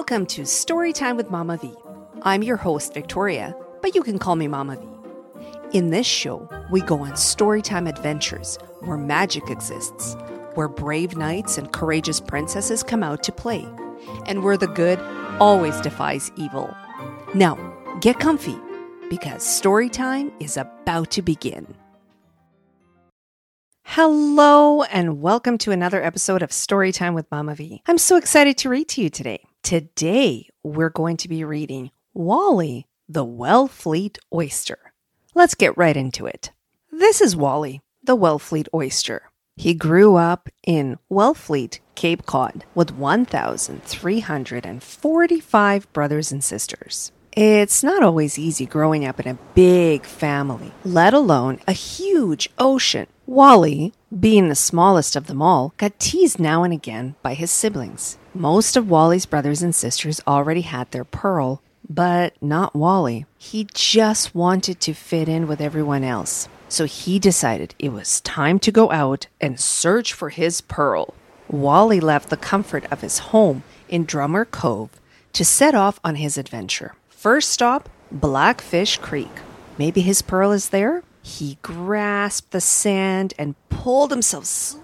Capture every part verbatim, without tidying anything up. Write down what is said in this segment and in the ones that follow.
Welcome to Storytime with Mama V. I'm your host, Victoria, but you can call me Mama V. In this show, we go on storytime adventures where magic exists, where brave knights and courageous princesses come out to play, and where the good always defies evil. Now, get comfy, because storytime is about to begin. Hello, and welcome to another episode of Storytime with Mama V. I'm so excited to read to you today. Today, we're going to be reading Wally, the Wellfleet Oyster. Let's get right into it. This is Wally, the Wellfleet Oyster. He grew up in Wellfleet, Cape Cod, with one thousand three hundred forty-five brothers and sisters. It's not always easy growing up in a big family, let alone a huge ocean. Wally, being the smallest of them all, got teased now and again by his siblings. Most of Wally's brothers and sisters already had their pearl, but not Wally. He just wanted to fit in with everyone else. So he decided it was time to go out and search for his pearl. Wally left the comfort of his home in Drummer Cove to set off on his adventure. First stop, Blackfish Creek. Maybe his pearl is there? He grasped the sand and pulled himself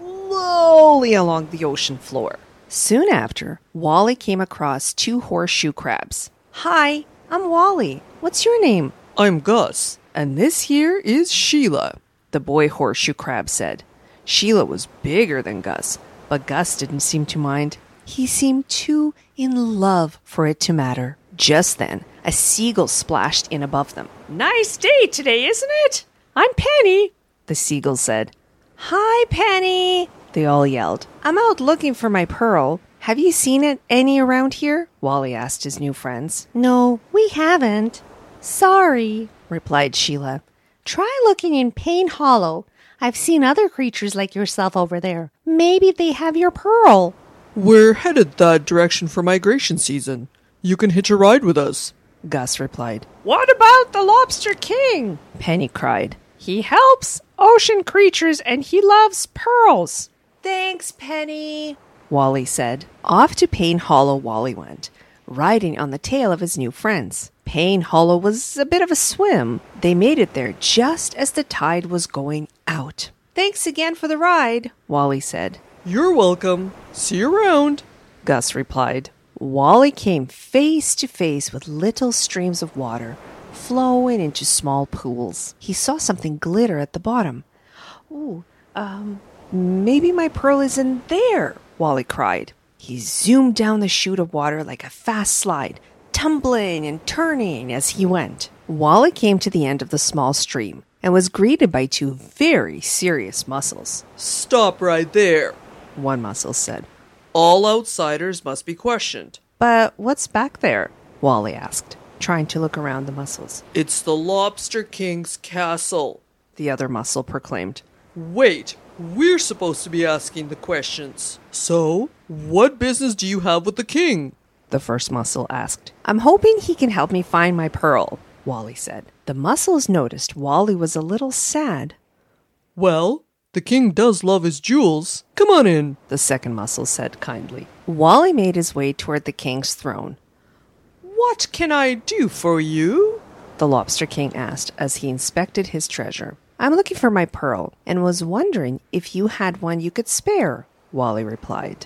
slowly along the ocean floor. Soon after, Wally came across two horseshoe crabs. Hi, I'm Wally. What's your name? I'm Gus, and this here is Sheila, the boy horseshoe crab said. Sheila was bigger than Gus, but Gus didn't seem to mind. He seemed too in love for it to matter. Just then, a seagull splashed in above them. Nice day today, isn't it? I'm Penny, the seagull said. Hi, Penny, they all yelled. I'm out looking for my pearl. Have you seen it any around here? Wally asked his new friends. No, we haven't. Sorry, replied Sheila. Try looking in Pain Hollow. I've seen other creatures like yourself over there. Maybe they have your pearl. We're headed that direction for migration season. You can hitch a ride with us, Gus replied. What about the Lobster King? Penny cried. He helps ocean creatures and he loves pearls. Thanks, Penny, Wally said. Off to Pain Hollow Wally went, riding on the tail of his new friends. Pain Hollow was a bit of a swim. They made it there just as the tide was going out. Thanks again for the ride, Wally said. You're welcome. See you around, Gus replied. Wally came face to face with little streams of water flowing into small pools. He saw something glitter at the bottom. Ooh, um, maybe my pearl is in there, Wally cried. He zoomed down the chute of water like a fast slide, tumbling and turning as he went. Wally came to the end of the small stream and was greeted by two very serious mussels. Stop right there, one mussel said. All outsiders must be questioned. But what's back there? Wally asked, trying to look around the mussels. It's the Lobster King's castle, the other mussel proclaimed. Wait, we're supposed to be asking the questions. So, what business do you have with the king? The first mussel asked. I'm hoping he can help me find my pearl, Wally said. The mussels noticed Wally was a little sad. Well, the king does love his jewels. Come on in, the second mussel said kindly. Wally made his way toward the king's throne. What can I do for you? The Lobster King asked as he inspected his treasure. I'm looking for my pearl and was wondering if you had one you could spare, Wally replied.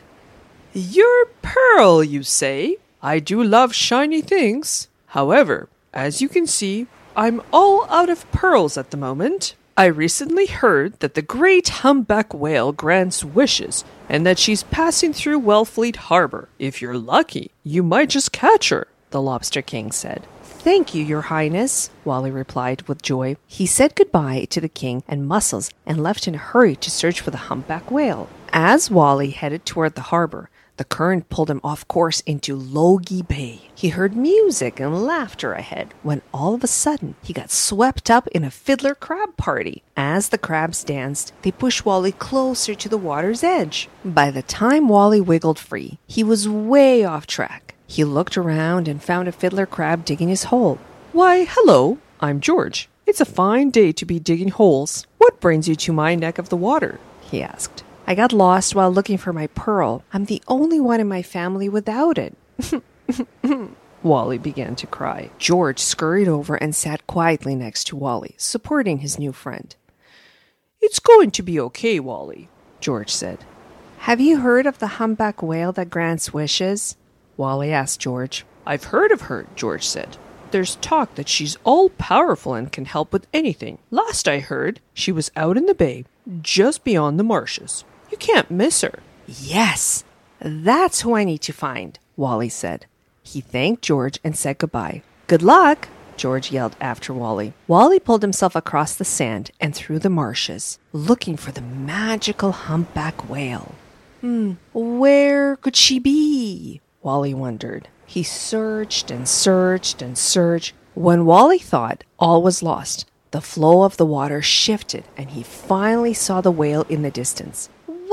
Your pearl, you say? I do love shiny things. However, as you can see, I'm all out of pearls at the moment. I recently heard that the great humpback whale grants wishes and that she's passing through Wellfleet Harbor. If you're lucky, you might just catch her, the Lobster King said. Thank you, Your Highness, Wally replied with joy. He said goodbye to the king and mussels and left in a hurry to search for the humpback whale. As Wally headed toward the harbor, the current pulled him off course into Logie Bay. He heard music and laughter ahead when all of a sudden he got swept up in a fiddler crab party. As the crabs danced, they pushed Wally closer to the water's edge. By the time Wally wiggled free, he was way off track. He looked around and found a fiddler crab digging his hole. Why, hello, I'm George. It's a fine day to be digging holes. What brings you to my neck of the water? He asked. I got lost while looking for my pearl. I'm the only one in my family without it. Wally began to cry. George scurried over and sat quietly next to Wally, supporting his new friend. It's going to be okay, Wally, George said. Have you heard of the humpback whale that grants wishes? Wally asked George. I've heard of her, George said. There's talk that she's all-powerful and can help with anything. Last I heard, she was out in the bay, just beyond the marshes. You can't miss her. Yes, that's who I need to find, Wally said. He thanked George and said goodbye. Good luck, George yelled after Wally. Wally pulled himself across the sand and through the marshes, looking for the magical humpback whale. Hmm, where could she be? Wally wondered. He searched and searched and searched. When Wally thought all was lost, the flow of the water shifted and he finally saw the whale in the distance.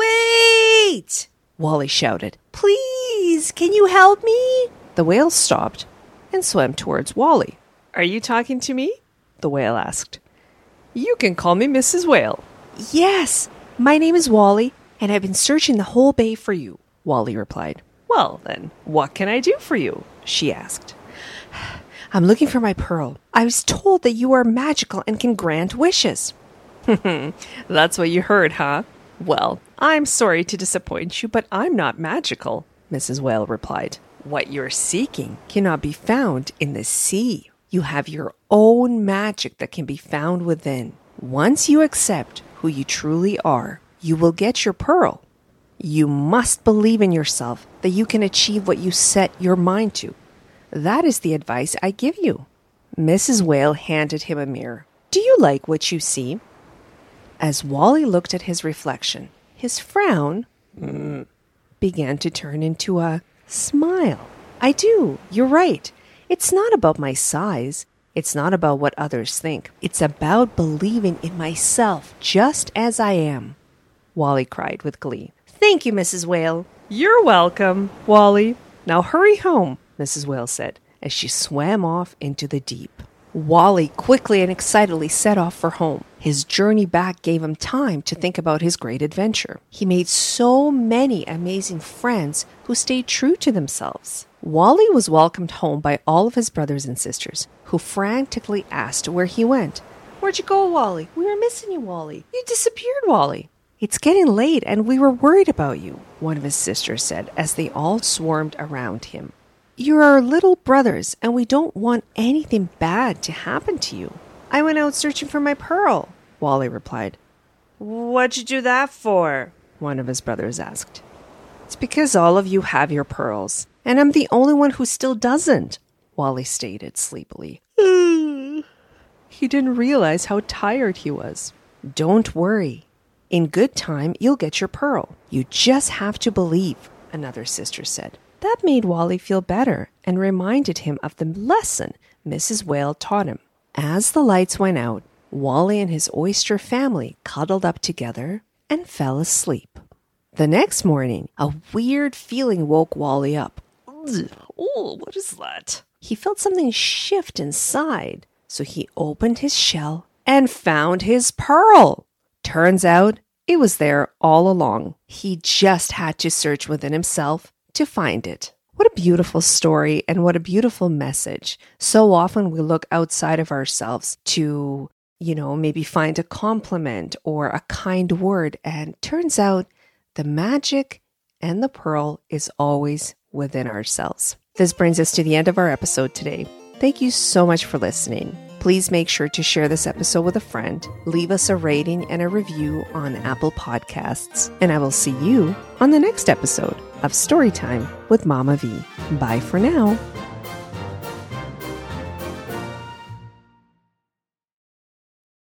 Wait! Wally shouted. Please, can you help me? The whale stopped and swam towards Wally. Are you talking to me? The whale asked. You can call me Missus Whale. Yes, my name is Wally, and I've been searching the whole bay for you, Wally replied. Well, then, what can I do for you? She asked. I'm looking for my pearl. I was told that you are magical and can grant wishes. That's what you heard, huh? Well, I'm sorry to disappoint you, but I'm not magical, Missus Whale replied. What you're seeking cannot be found in the sea. You have your own magic that can be found within. Once you accept who you truly are, you will get your pearl. You must believe in yourself that you can achieve what you set your mind to. That is the advice I give you. Missus Whale handed him a mirror. Do you like what you see? As Wally looked at his reflection, his frown mm, began to turn into a smile. I do. You're right. It's not about my size. It's not about what others think. It's about believing in myself just as I am. Wally cried with glee. Thank you, Missus Whale. You're welcome, Wally. Now hurry home, Missus Whale said, as she swam off into the deep. Wally quickly and excitedly set off for home. His journey back gave him time to think about his great adventure. He made so many amazing friends who stayed true to themselves. Wally was welcomed home by all of his brothers and sisters, who frantically asked where he went. Where'd you go, Wally? We were missing you, Wally. You disappeared, Wally. It's getting late and we were worried about you, one of his sisters said as they all swarmed around him. You're our little brothers and we don't want anything bad to happen to you. I went out searching for my pearl, Wally replied. What'd you do that for? One of his brothers asked. It's because all of you have your pearls, and I'm the only one who still doesn't, Wally stated sleepily. He didn't realize how tired he was. Don't worry. In good time, you'll get your pearl. You just have to believe, another sister said. That made Wally feel better and reminded him of the lesson Missus Whale taught him. As the lights went out, Wally and his oyster family cuddled up together and fell asleep. The next morning, a weird feeling woke Wally up. Oh, what is that? He felt something shift inside, so he opened his shell and found his pearl. Turns out, it was there all along. He just had to search within himself to find it. What a beautiful story and what a beautiful message. So often we look outside of ourselves to, you know, maybe find a compliment or a kind word. And turns out the magic and the pearl is always within ourselves. This brings us to the end of our episode today. Thank you so much for listening. Please make sure to share this episode with a friend, leave us a rating and a review on Apple Podcasts, and I will see you on the next episode of Storytime with Mama V. Bye for now.